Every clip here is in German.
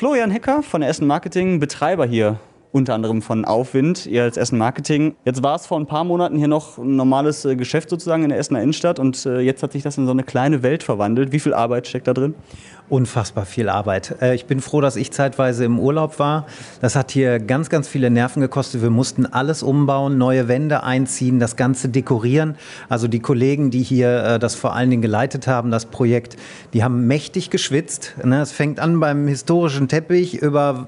Florian Hecker von der Essen Marketing, Betreiber hier unter anderem von Aufwind, ihr als Essen Marketing. Jetzt war es vor ein paar Monaten hier noch ein normales Geschäft sozusagen in der Essener Innenstadt und jetzt hat sich das in so eine kleine Welt verwandelt. Wie viel Arbeit steckt da drin? Unfassbar viel Arbeit. Ich bin froh, dass ich zeitweise im Urlaub war. Das hat hier ganz, ganz viele Nerven gekostet. Wir mussten alles umbauen, neue Wände einziehen, das Ganze dekorieren. Also die Kollegen, die hier das vor allen Dingen geleitet haben, das Projekt, die haben mächtig geschwitzt. Es fängt an beim historischen Teppich über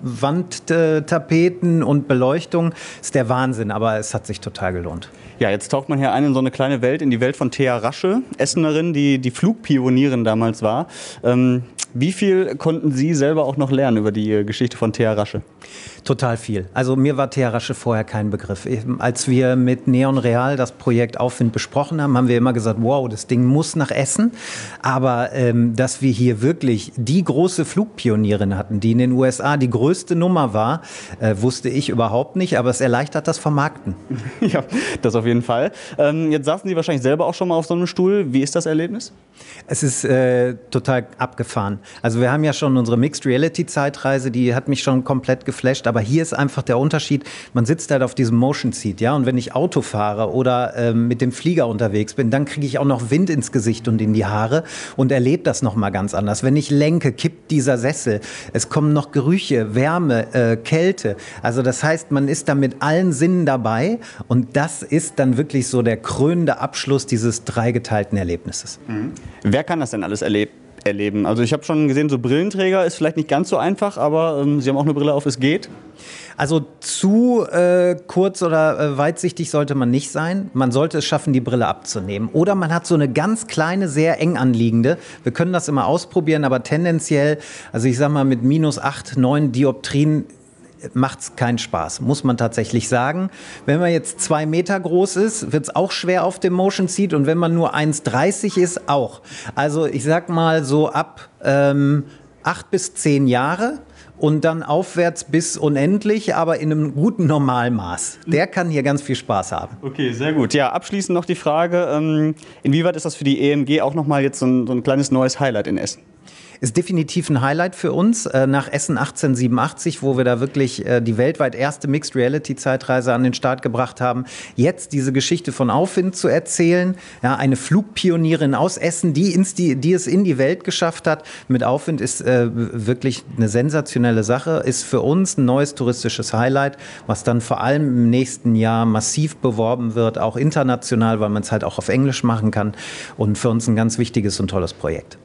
Wandtapeten und Beleuchtung. Ist der Wahnsinn, aber es hat sich total gelohnt. Ja, jetzt taucht man hier ein in so eine kleine Welt, in die Welt von Thea Rasche, Essenerin, die Flugpionierin damals war. Wie viel konnten Sie selber auch noch lernen über die Geschichte von Thea Rasche? Total viel. Also mir war Thea Rasche vorher kein Begriff. Als wir mit Neon Real das Projekt Aufwind besprochen haben, haben wir immer gesagt, wow, das Ding muss nach Essen. Aber dass wir hier wirklich die große Flugpionierin hatten, die in den USA die größte Nummer war, wusste ich überhaupt nicht. Aber es erleichtert das Vermarkten. Ja, das auf jeden Fall. Jetzt saßen Sie wahrscheinlich selber auch schon mal auf so einem Stuhl. Wie ist das Erlebnis? Es ist total abgefahren. Also wir haben ja schon unsere Mixed Reality Zeitreise, die hat mich schon komplett geflasht. Aber hier ist einfach der Unterschied, man sitzt halt auf diesem Motion Seat, ja, und wenn ich Auto fahre oder mit dem Flieger unterwegs bin, dann kriege ich auch noch Wind ins Gesicht und in die Haare und erlebe das nochmal ganz anders. Wenn ich lenke, kippt dieser Sessel, es kommen noch Gerüche, Wärme, Kälte. Also das heißt, man ist da mit allen Sinnen dabei und das ist dann wirklich so der krönende Abschluss dieses dreigeteilten Erlebnisses. Mhm. Wer kann das denn alles erleben? Also ich habe schon gesehen, so Brillenträger ist vielleicht nicht ganz so einfach, aber Sie haben auch eine Brille auf, es geht. Also zu kurz oder weitsichtig sollte man nicht sein. Man sollte es schaffen, die Brille abzunehmen. Oder man hat so eine ganz kleine, sehr eng anliegende. Wir können das immer ausprobieren, aber tendenziell, also ich sag mal mit -8, 9 Dioptrien, macht's keinen Spaß, muss man tatsächlich sagen. Wenn man jetzt 2 Meter groß ist, wird's auch schwer auf dem Motion Seat und wenn man nur 1,30 ist, auch. Also ich sag mal so ab 8 bis 10 Jahre und dann aufwärts bis unendlich, aber in einem guten Normalmaß. Der kann hier ganz viel Spaß haben. Okay, sehr gut. Ja, abschließend noch die Frage, inwieweit ist das für die EMG auch nochmal jetzt so ein kleines neues Highlight in Essen? Ist definitiv ein Highlight für uns nach Essen 1887, wo wir da wirklich die weltweit erste Mixed Reality Zeitreise an den Start gebracht haben. Jetzt diese Geschichte von Aufwind zu erzählen, ja, eine Flugpionierin aus Essen, die es in die Welt geschafft hat. Mit Aufwind ist wirklich eine sensationelle Sache, ist für uns ein neues touristisches Highlight, was dann vor allem im nächsten Jahr massiv beworben wird, auch international, weil man es halt auch auf Englisch machen kann und für uns ein ganz wichtiges und tolles Projekt.